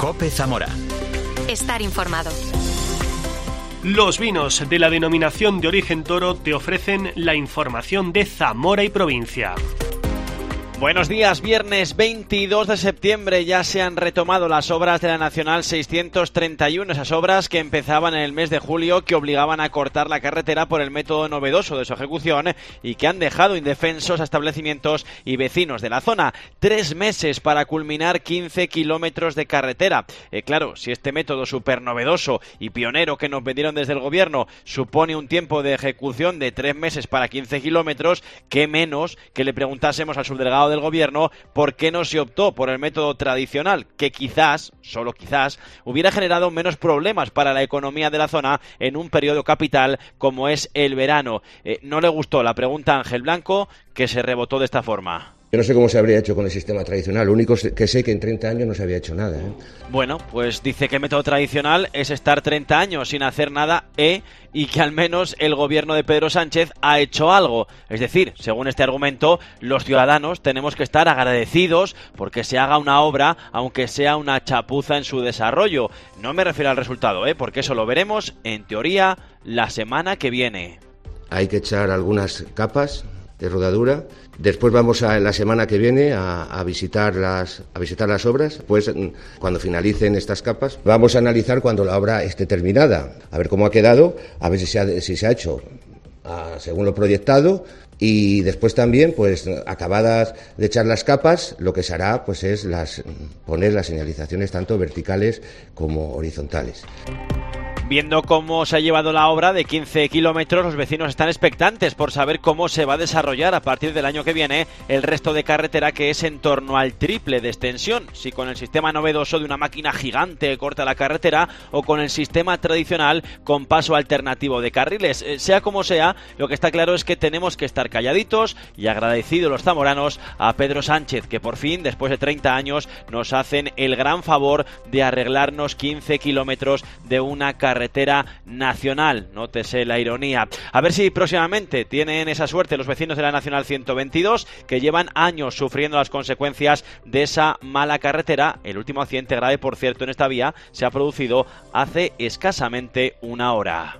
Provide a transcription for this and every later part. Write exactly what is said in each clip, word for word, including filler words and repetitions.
COPE Zamora. Estar informado. Los vinos de la denominación de origen Toro te ofrecen la información de Zamora y provincia. Buenos días, viernes veintidós de septiembre ya se han retomado las obras de la Nacional seiscientos treinta y uno, esas obras que empezaban en el mes de julio, que obligaban a cortar la carretera por el método novedoso de su ejecución y que han dejado indefensos a establecimientos y vecinos de la zona. Tres meses para culminar quince kilómetros de carretera. Eh, claro, si este método súper novedoso y pionero que nos vendieron desde el gobierno supone un tiempo de ejecución de tres meses para quince kilómetros, qué menos que le preguntásemos al subdelegado del gobierno por qué no se optó por el método tradicional, que quizás, solo quizás, hubiera generado menos problemas para la economía de la zona en un periodo capital como es el verano. Eh, no le gustó la pregunta a Ángel Blanco, que se rebotó de esta forma. Yo no sé cómo se habría hecho con el sistema tradicional, lo único que sé que en treinta años no se había hecho nada, ¿eh? Bueno, pues dice que el método tradicional es estar treinta años sin hacer nada eh, y que al menos el gobierno de Pedro Sánchez ha hecho algo. Es decir, según este argumento, los ciudadanos tenemos que estar agradecidos porque se haga una obra, aunque sea una chapuza en su desarrollo. No me refiero al resultado, ¿eh? Porque eso lo veremos, en teoría, la semana que viene. Hay que echar algunas capas de rodadura. Después vamos a la semana que viene a, a visitar las a visitar las obras. Pues cuando finalicen estas capas vamos a analizar cuando la obra esté terminada, a ver cómo ha quedado, a ver si se ha, si se ha hecho a, según lo proyectado, y después también, pues acabadas de echar las capas, lo que se hará pues es las poner las señalizaciones tanto verticales como horizontales. Viendo cómo se ha llevado la obra de quince kilómetros, los vecinos están expectantes por saber cómo se va a desarrollar a partir del año que viene el resto de carretera, que es en torno al triple de extensión, si con el sistema novedoso de una máquina gigante corta la carretera o con el sistema tradicional con paso alternativo de carriles. Eh, sea como sea, lo que está claro es que tenemos que estar calladitos y agradecidos los zamoranos a Pedro Sánchez, que por fin, después de treinta años, nos hacen el gran favor de arreglarnos quince kilómetros de una carretera carretera nacional. Nótese la ironía. A ver si próximamente tienen esa suerte los vecinos de la Nacional ciento veintidós, que llevan años sufriendo las consecuencias de esa mala carretera. El último accidente grave, por cierto, en esta vía se ha producido hace escasamente una hora.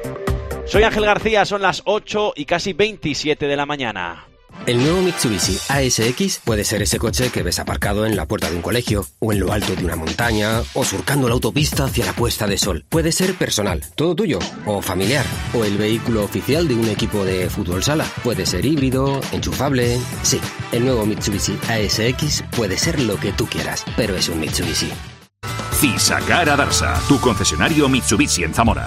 Soy Ángel García, son las ocho y casi veintisiete de la mañana. El nuevo Mitsubishi A S X puede ser ese coche que ves aparcado en la puerta de un colegio, o en lo alto de una montaña, o surcando la autopista hacia la puesta de sol. Puede ser personal, todo tuyo, o familiar, o el vehículo oficial de un equipo de fútbol sala. Puede ser híbrido, enchufable. Sí, el nuevo Mitsubishi A S X puede ser lo que tú quieras, pero es un Mitsubishi. Fisacar Adarsa, tu concesionario Mitsubishi en Zamora.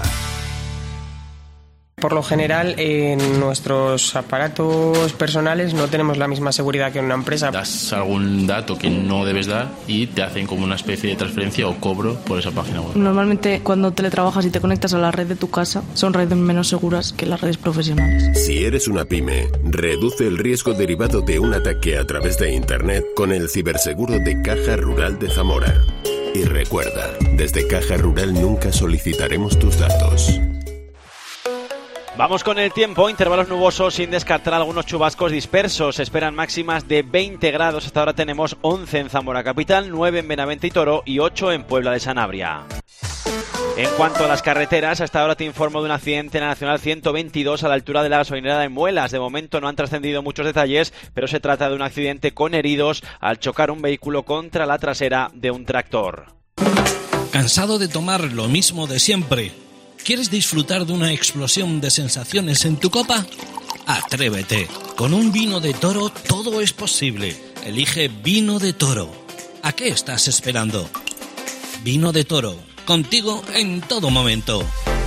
Por lo general, en nuestros aparatos personales no tenemos la misma seguridad que en una empresa. Das algún dato que no debes dar y te hacen como una especie de transferencia o cobro por esa página web. Normalmente, cuando teletrabajas y te conectas a la red de tu casa, son redes menos seguras que las redes profesionales. Si eres una pyme, reduce el riesgo derivado de un ataque a través de Internet con el ciberseguro de Caja Rural de Zamora. Y recuerda, desde Caja Rural nunca solicitaremos tus datos. Vamos con el tiempo, intervalos nubosos sin descartar algunos chubascos dispersos. Se esperan máximas de veinte grados, hasta ahora tenemos once en Zamora capital, nueve en Benavente y Toro y ocho en Puebla de Sanabria. En cuanto a las carreteras, hasta ahora te informo de un accidente en la Nacional ciento veintidós a la altura de la gasolinera de Muelas. De momento no han trascendido muchos detalles, pero se trata de un accidente con heridos al chocar un vehículo contra la trasera de un tractor. ¿Cansado de tomar lo mismo de siempre? ¿Quieres disfrutar de una explosión de sensaciones en tu copa? Atrévete. Con un vino de Toro todo es posible. Elige Vino de Toro. ¿A qué estás esperando? Vino de Toro. Contigo en todo momento.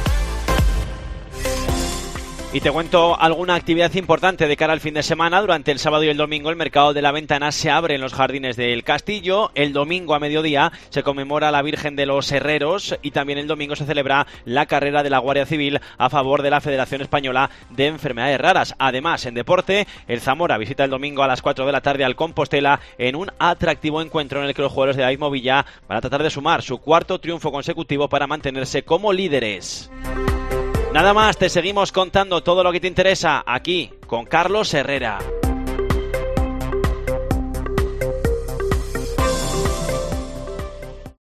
Y te cuento alguna actividad importante de cara al fin de semana. Durante el sábado y el domingo el mercado de la Ventana se abre en los jardines del Castillo. El domingo a mediodía se conmemora la Virgen de los Herreros y también el domingo se celebra la carrera de la Guardia Civil a favor de la Federación Española de Enfermedades Raras. Además, en deporte, el Zamora visita el domingo a las cuatro de la tarde al Compostela en un atractivo encuentro en el que los jugadores de David Movilla van a tratar de sumar su cuarto triunfo consecutivo para mantenerse como líderes. Nada más, te seguimos contando todo lo que te interesa aquí con Carlos Herrera.